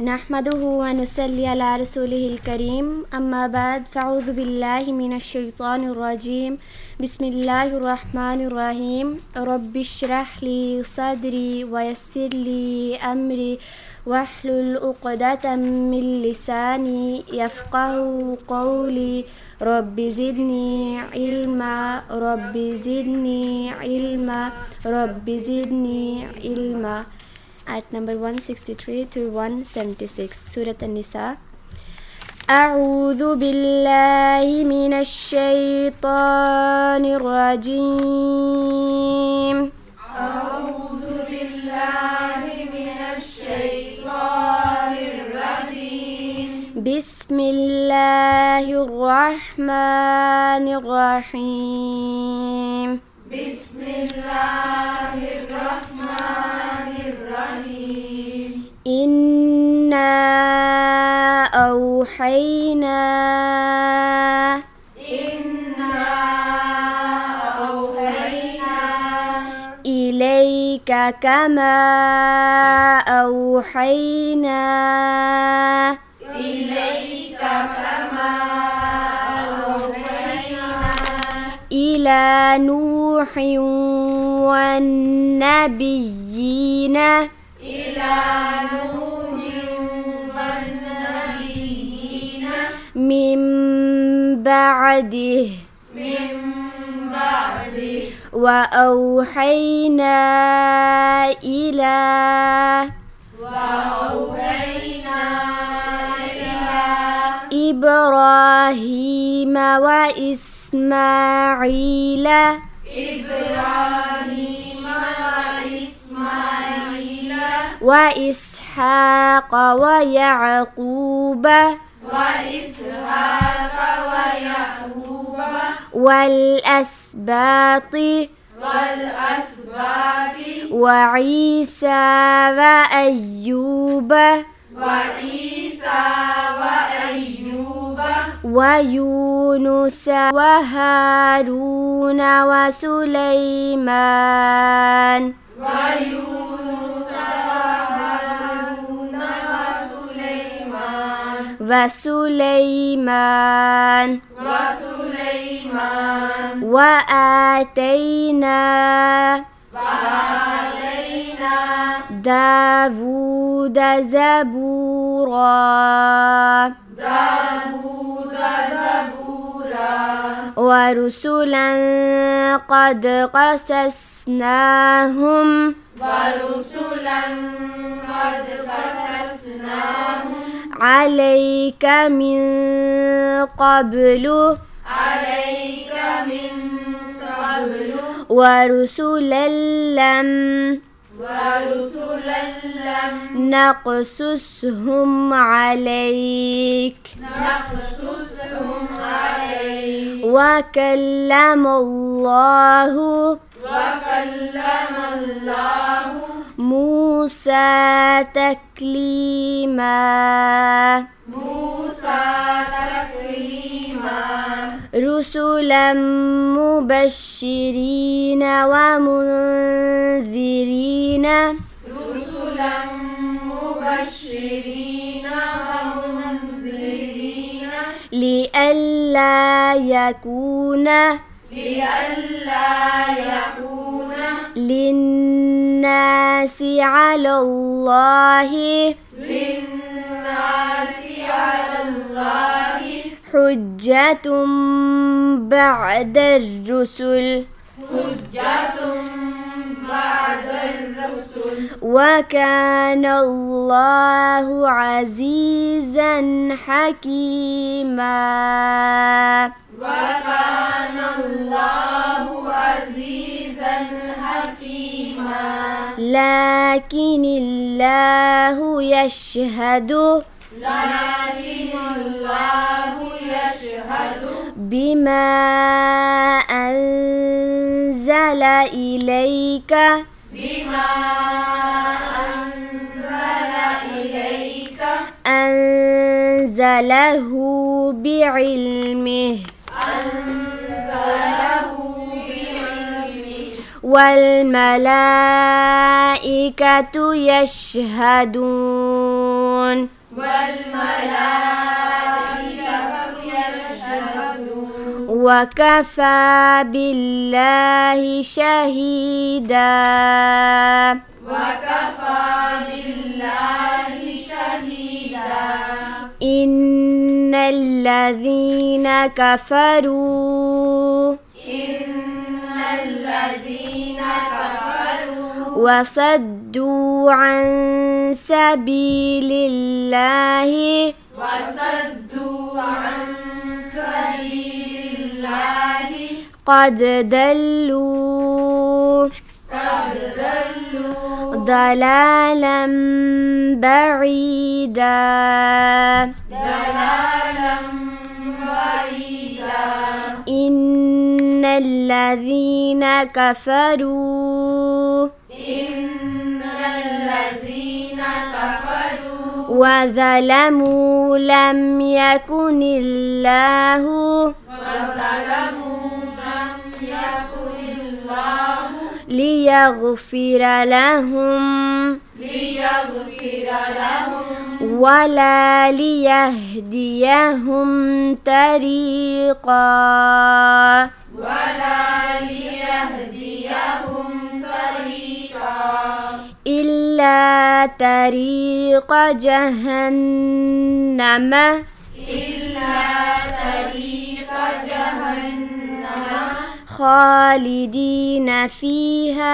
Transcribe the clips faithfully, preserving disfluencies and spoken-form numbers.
نحمده ونصلي على رسوله الكريم أما بعد فأعوذ بالله من الشيطان الرجيم بسم الله الرحمن الرحيم رب اشرح لي صدري ويسر لي أمري واحلل عقدة من لساني يفقه قولي رب زدني علما رب زدني علما رب زدني علما. At number one sixty-three to one seventy-six, Surah An-Nisa. أعوذ بالله من الشيطان الرجيم. أعوذ بالله من الشيطان الرجيم. بسم الله الرحمن الرحيم. بسم الله الرحمن الرحيم. إنا أوحينا إنا أوحينا إليك كما أوحينا إليك كما أوحينا إلى نوح والنبيين إلى نوح والنبيين من بعده من بعده وأوحينا إلى وأوحينا إلى إبراهيم وإسماعيل إبراهيم وإسماعيل وإسحاق ويعقوب وإسحاق ويعقوب والأسباط والأسباط وعيسى وأيوب وعيسى وأيوب ويونس وهارون وسليمان ويونس وهارون وسليمان وسليمان وسليمان وآتينا وآتينا داود زبورا داود زبورا ورسلا قد قصصناهم ورسلا قد قصصناهم عليك من قبل عليك من قبل ورسلا لم ورسلا لم نقصصهم عليك نقصصهم عليك وكلم الله وكلم الله موسى تكليما موسى تكليما رسلا مبشرين ومنذرين رسلا مبشرين ومنذرين لئلا يكون لئلا يكون للناس على الله للناس على الله حجة بعد الرسل حجة بعد الرسل وكان الله عزيزا حكيما. وكان الله عزيزا حكيما. لكن الله يشهد لكن الله يشهد بما أنزل إليك بما أنزل إليك أنزله بعلمه أنزله بعلمه والملائكة يشهدون والملائكة يشهدون وكفى بالله شهيدا وكفى بالله شهيدا إن الذين كفروا إن الذين كفروا وصدوا عن سبيل الله وصدوا عن سبيل الله قد ضلوا قد ضلوا ضلالا بعيدا ضلالا بعيدا إن الذين كفروا إن الذين كفروا وظلموا لم يكن الله وظلموا لم يكن الله ليغفر لهم ليغفر لهم ولا ليهديهم طريقا ولا ليهديهم طريقا إلا طريق جهنم إلا طريق جهنم خالدين فيها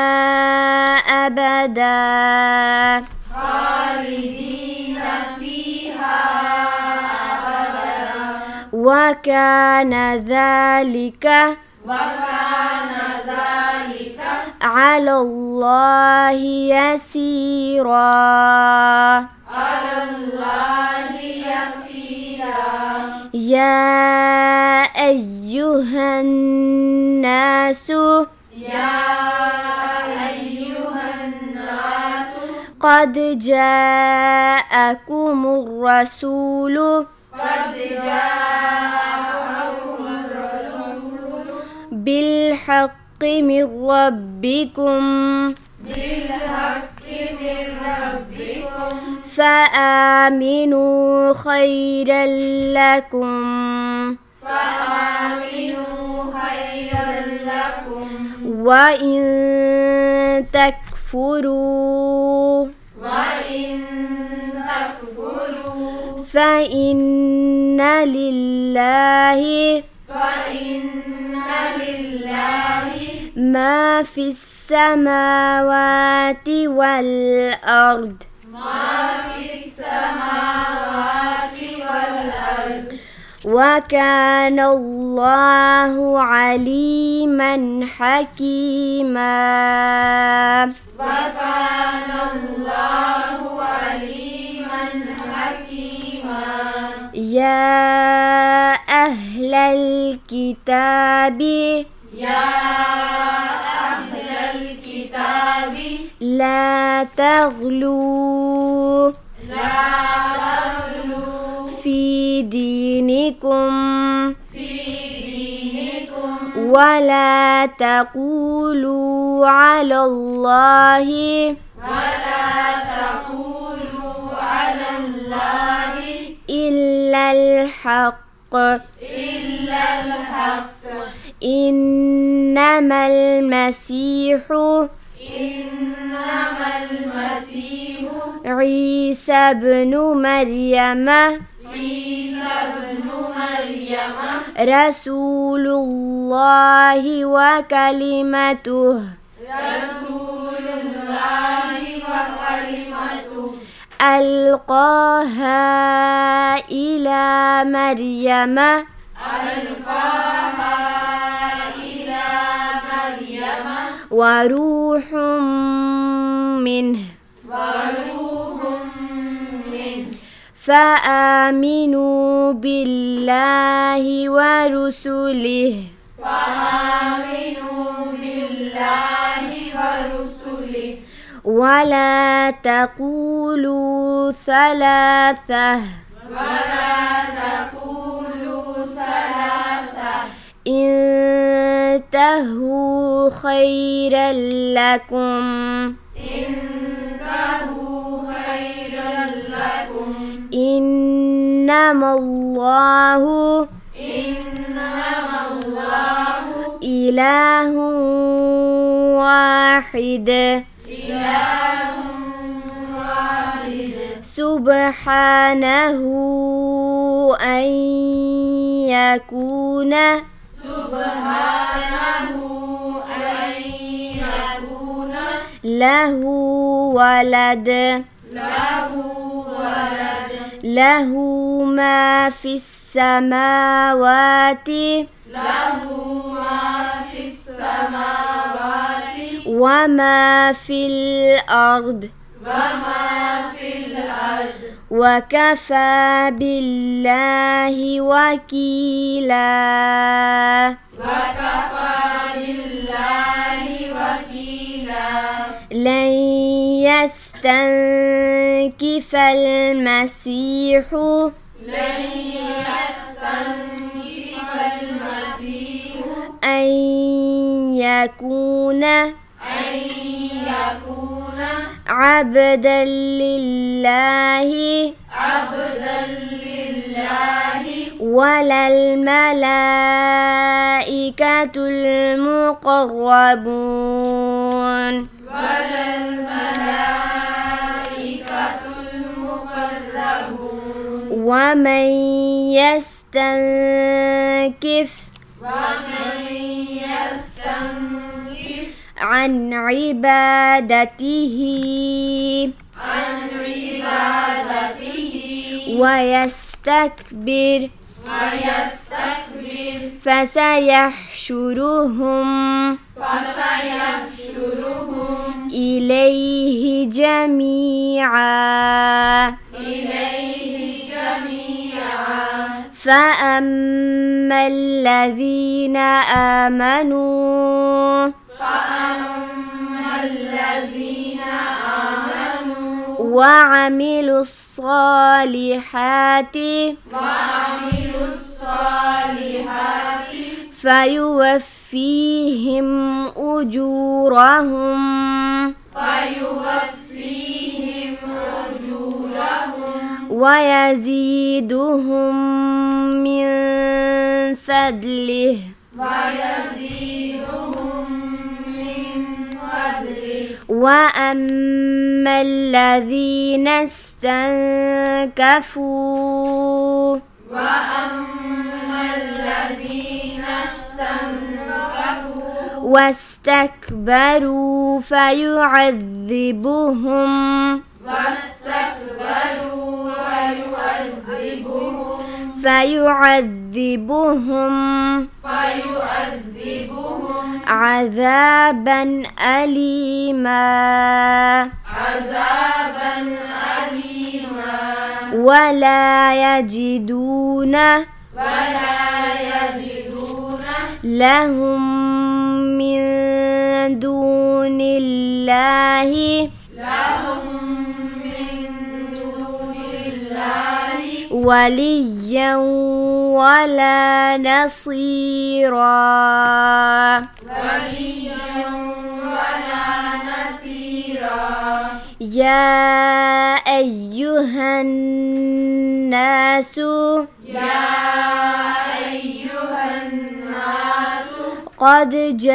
أبدا خالدين فيها أبدا وكان ذلك وكان ذلك على الله يسيرا على الله يسيرا يا أيها الناس يا أيها الناس قد جاءكم الرسول قد جاءكم الرسول بالحق من ربكم بالحق من ربكم فآمنوا خيرا لكم فآمنوا خيرا لكم وإن تكفروا وإن تكفروا فإن لله فإن لله ما في السماوات والأرض ما في السماوات والأرض وكان الله عليما حكيما وكان الله عليما حكيما يا أهل الكتاب يا أهل الكتاب لا تغلوا لا تغلوا في دينكم في دينكم ولا تقولوا على الله ولا تقولوا على الله إلا الحق إلا الحق إنما المسيح إنما المسيح عيسى ابن مريم عيسى ابن مريم رسول الله وكلمته رسول الله وكلمته ألقاها إلى مريم ألقاها إلى مريم وروح منه وروح منه فآمنوا بالله ورسله فآمنوا بالله ورسله ولا تقولوا ثلاثة ولا تقولوا ثلاثة انتهوا خيرا لكم انتهوا خيرا لكم إنما الله إنما الله إله واحد إله واحد سبحانه أن يكون سبحانه أن يكون له ولد له ولد له ما في السماوات له ما في السماوات وما في الأرض وما في الأرض وكفى بالله وكيلا وكفى بالله وكيلا لن يستنكف المسيح لن يستنكف المسيح أن يكون أن يكون عبدا لله عبدا لله ولا الملائكة المقربون ولا الملائكة المقربون ومن يستنكف ومن يستنكف عن عبادته عن عبادته ويستكبر ويستكبر فسيحشرهم فسيحشرهم إليه جميعا إليه جميعا فأما الذين آمنوا فأما الذين آمنوا وعملوا الصالحات وعملوا الصالحات فيوفيهم أجورهم فيوفيهم أجورهم ويزيدهم من فضله ويزيدهم من فضله وأما الذين استنكفوا وأما الذين استنكفوا واستكبروا فيعذبهم واستكبروا فيعذبهم فيعذبهم فيعذبهم عذابا أليما عذابا أليما ولا يجدون ولا يجدون لهم من دون الله لهم من دون الله وليا ولا نصيرا وليا ولا نصيرا يا أيها الناس يا أيها الناس قد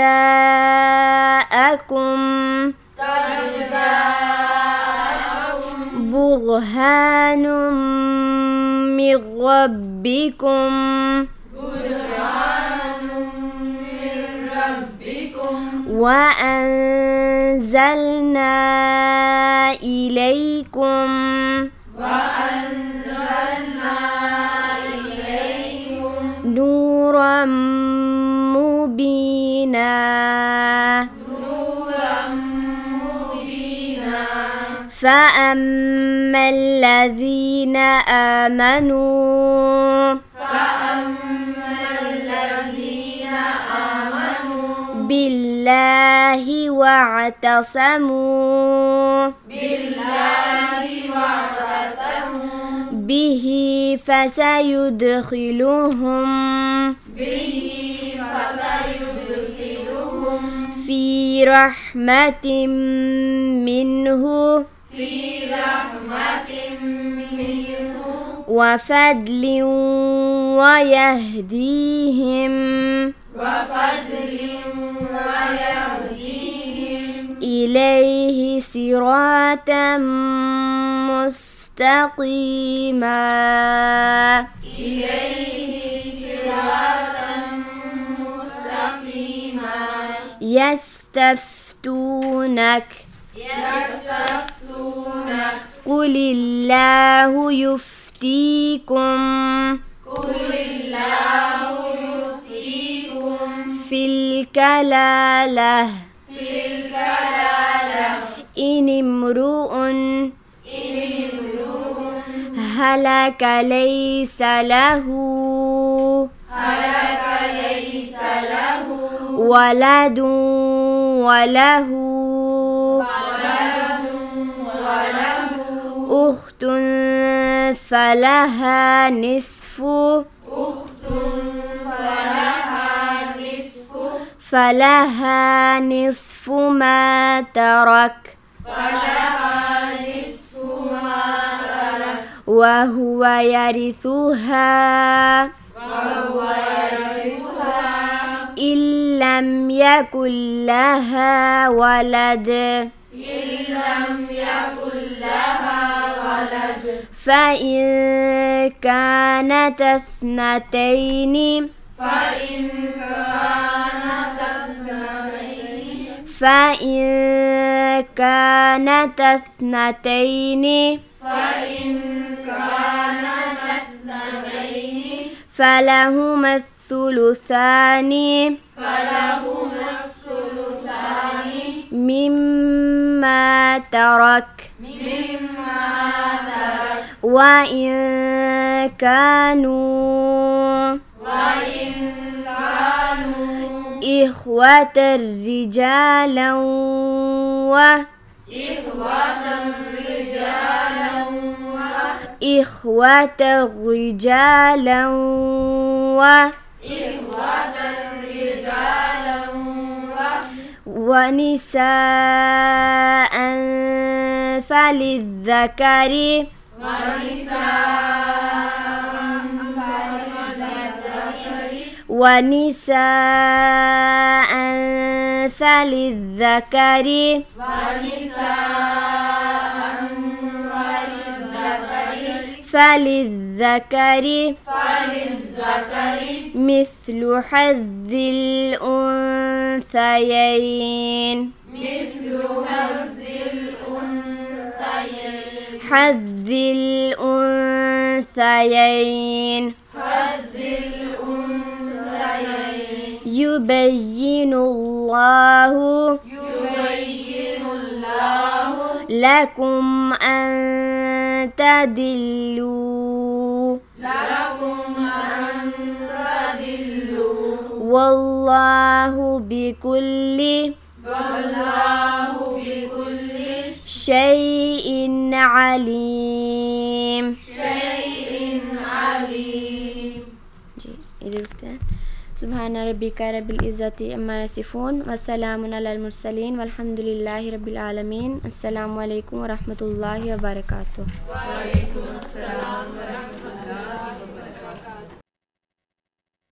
جاءكم قد جاءكم برهان من ربكم برهان من ربكم وأنزلنا إليكم وأنزلنا إليكم نورا مبينا نورا مبينا فأما الذين آمنوا فأما الذين آمنوا بالله واعتصموا بالله واعتصموا به فسيدخلهم به فسيدخلهم في رحمة منه في رحمة منه وفضل ويهديهم وفضل ويهديهم إليه صراطا مستقيما إليه صراطا مستقيما يستفتونك يستفتونك قل الله يفتيكم قل الله يفتيكم في الكلالة في الكلالة إن امرؤ إن امرؤ هلك ليس له هلك ليس له ولد وله ولد وله أخت فلها نصف أخت فلها نصف فلها نصف ما ترك فلها نصف ما ترك وهو يرثها وهو يرثها إن لم يكن لها ولد إن لم يكن لها ولد فإن كانت اثنتين فإن كانت اثنتين فإن كانت اثنتين فإن كانت اثنتين فلهما الثلثان فلهما الثلثان مما ترك مما ترك وإن كانوا وإن كانوا إخوة رجالا و إخوة رجالا إخوة رجالا و إخوة رجالا ونساء فللذكر ونساء فللذكر فللذكر فللذكر مثل حظ الأنثيين مثل حظ الأنثيين حظ الأنثيين حظ الأنثيين يبين الله يبين الله لكم أن تضلوا لكم أن تضلوا والله بكل والله بكل شيء عليم شيء عليم. जी इधर रुकते हैं. सुभान रब्बिका रब्बिल इज़्ज़ति अम्मा यसिफून व सलामुन अलल मुरसलीन वल्हम्दुलिल्लाहि रब्बिल आलमीन. अस्सलामु अलैकुम व रहमतुल्लाहि व बरकातुहू. वालेकुम अस्सलाम व